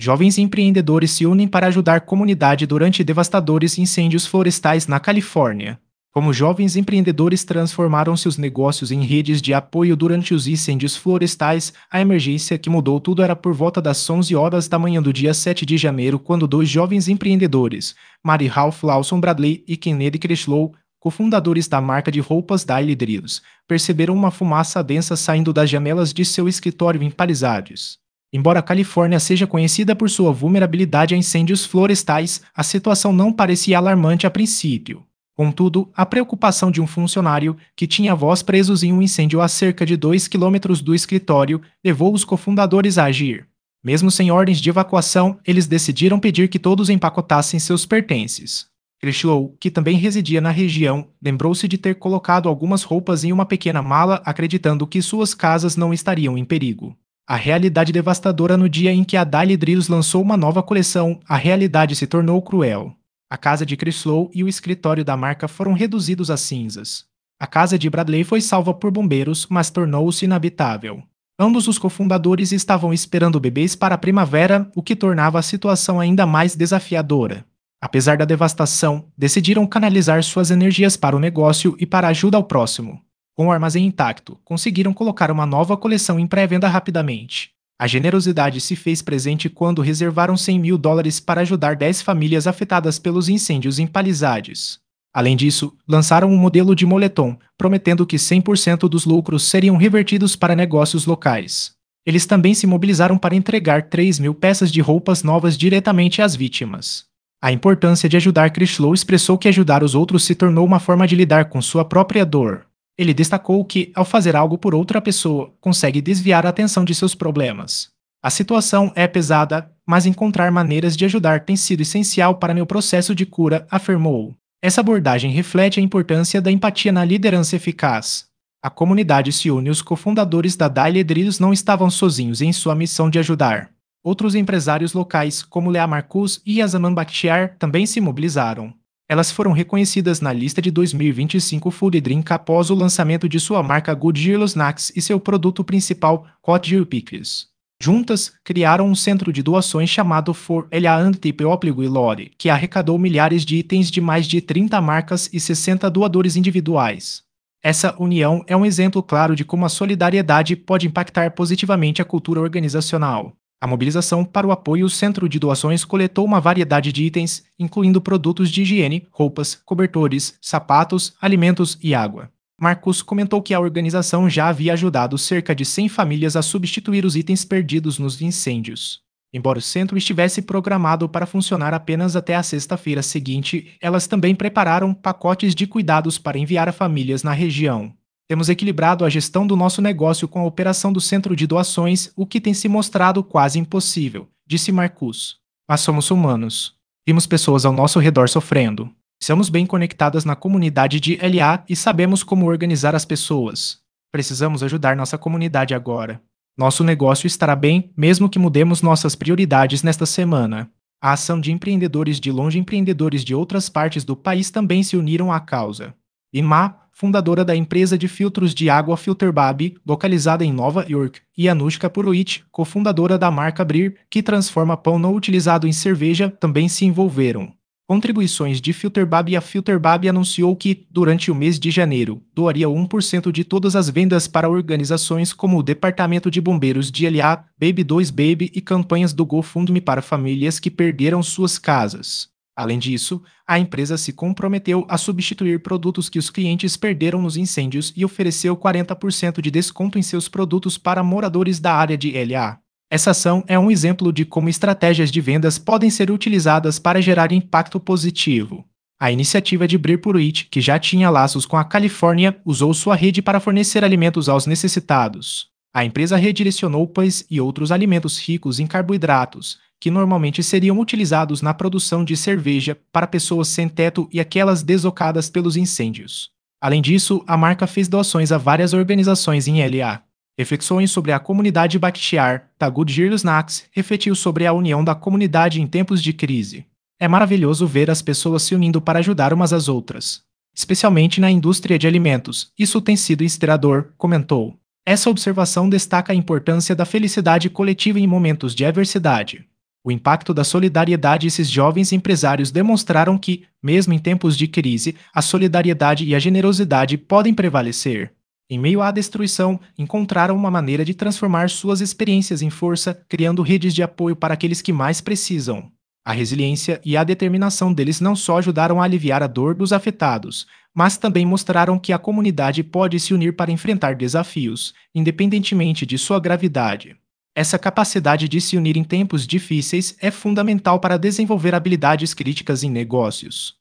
Jovens empreendedores se unem para ajudar a comunidade durante devastadores incêndios florestais na Califórnia. Como jovens empreendedores transformaram seus negócios em redes de apoio durante os incêndios florestais, a emergência que mudou tudo era por volta das 11 horas da manhã do dia 7 de janeiro, quando dois jovens empreendedores, Mary Ralph Lawson Bradley e Kennedy Creslow, cofundadores da marca de roupas Daily Drills, perceberam uma fumaça densa saindo das janelas de seu escritório em Palisades. Embora a Califórnia seja conhecida por sua vulnerabilidade a incêndios florestais, a situação não parecia alarmante a princípio. Contudo, a preocupação de um funcionário, que tinha avós presos em um incêndio a cerca de 2 quilômetros do escritório, levou os cofundadores a agir. Mesmo sem ordens de evacuação, eles decidiram pedir que todos empacotassem seus pertences. Creslow, que também residia na região, lembrou-se de ter colocado algumas roupas em uma pequena mala, acreditando que suas casas não estariam em perigo. A realidade devastadora no dia em que a Daily Drills lançou uma nova coleção, a realidade se tornou cruel. A casa de Creslow e o escritório da marca foram reduzidos a cinzas. A casa de Bradley foi salva por bombeiros, mas tornou-se inabitável. Ambos os cofundadores estavam esperando bebês para a primavera, o que tornava a situação ainda mais desafiadora. Apesar da devastação, decidiram canalizar suas energias para o negócio e para a ajuda ao próximo. Com o armazém intacto, conseguiram colocar uma nova coleção em pré-venda rapidamente. A generosidade se fez presente quando reservaram $100.000 para ajudar 10 famílias afetadas pelos incêndios em Palisades. Além disso, lançaram um modelo de moletom, prometendo que 100% dos lucros seriam revertidos para negócios locais. Eles também se mobilizaram para entregar 3.000 peças de roupas novas diretamente às vítimas. A importância de ajudar Creslow expressou que ajudar os outros se tornou uma forma de lidar com sua própria dor. Ele destacou que, ao fazer algo por outra pessoa, consegue desviar a atenção de seus problemas. A situação é pesada, mas encontrar maneiras de ajudar tem sido essencial para meu processo de cura, afirmou. Essa abordagem reflete a importância da empatia na liderança eficaz. A comunidade se une e os cofundadores da Daily Drills não estavam sozinhos em sua missão de ajudar. Outros empresários locais, como Lea Marcus e Yazaman Bakhtiar, também se mobilizaram. Elas foram reconhecidas na lista de 2025 Food Drink após o lançamento de sua marca Goodyear Snacks e seu produto principal, Goodyear Pickles. Juntas, criaram um centro de doações chamado For Elia Antipopligui, que arrecadou milhares de itens de mais de 30 marcas e 60 doadores individuais. Essa união é um exemplo claro de como a solidariedade pode impactar positivamente a cultura organizacional. A mobilização para o apoio ao centro de doações coletou uma variedade de itens, incluindo produtos de higiene, roupas, cobertores, sapatos, alimentos e água. Marcus comentou que a organização já havia ajudado cerca de 100 famílias a substituir os itens perdidos nos incêndios. Embora o centro estivesse programado para funcionar apenas até a sexta-feira seguinte, elas também prepararam pacotes de cuidados para enviar a famílias na região. Temos equilibrado a gestão do nosso negócio com a operação do centro de doações, o que tem se mostrado quase impossível, disse Marcus. Mas somos humanos. Vimos pessoas ao nosso redor sofrendo. Estamos bem conectadas na comunidade de LA e sabemos como organizar as pessoas. Precisamos ajudar nossa comunidade agora. Nosso negócio estará bem, mesmo que mudemos nossas prioridades nesta semana. A ação de empreendedores de longe e empreendedores de outras partes do país também se uniram à causa. Ima, fundadora da empresa de filtros de água FilterBaby, localizada em Nova York, e Anushka Purohit, cofundadora da marca Brir, que transforma pão não utilizado em cerveja, também se envolveram. Contribuições de FilterBaby. A FilterBaby anunciou que, durante o mês de janeiro, doaria 1% de todas as vendas para organizações como o Departamento de Bombeiros de LA, Baby 2 Baby e campanhas do GoFundMe para famílias que perderam suas casas. Além disso, a empresa se comprometeu a substituir produtos que os clientes perderam nos incêndios e ofereceu 40% de desconto em seus produtos para moradores da área de LA. Essa ação é um exemplo de como estratégias de vendas podem ser utilizadas para gerar impacto positivo. A iniciativa de Brir Purohit, que já tinha laços com a Califórnia, usou sua rede para fornecer alimentos aos necessitados. A empresa redirecionou pães e outros alimentos ricos em carboidratos, que normalmente seriam utilizados na produção de cerveja para pessoas sem teto e aquelas deslocadas pelos incêndios. Além disso, a marca fez doações a várias organizações em LA. Reflexões sobre a comunidade Bakhtiar, da Goodyear Snacks, refletiu sobre a união da comunidade em tempos de crise. É maravilhoso ver as pessoas se unindo para ajudar umas às outras. Especialmente na indústria de alimentos, isso tem sido inspirador, comentou. Essa observação destaca a importância da felicidade coletiva em momentos de adversidade. O impacto da solidariedade. Esses jovens empresários demonstraram que, mesmo em tempos de crise, a solidariedade e a generosidade podem prevalecer. Em meio à destruição, encontraram uma maneira de transformar suas experiências em força, criando redes de apoio para aqueles que mais precisam. A resiliência e a determinação deles não só ajudaram a aliviar a dor dos afetados, mas também mostraram que a comunidade pode se unir para enfrentar desafios, independentemente de sua gravidade. Essa capacidade de se unir em tempos difíceis é fundamental para desenvolver habilidades críticas em negócios.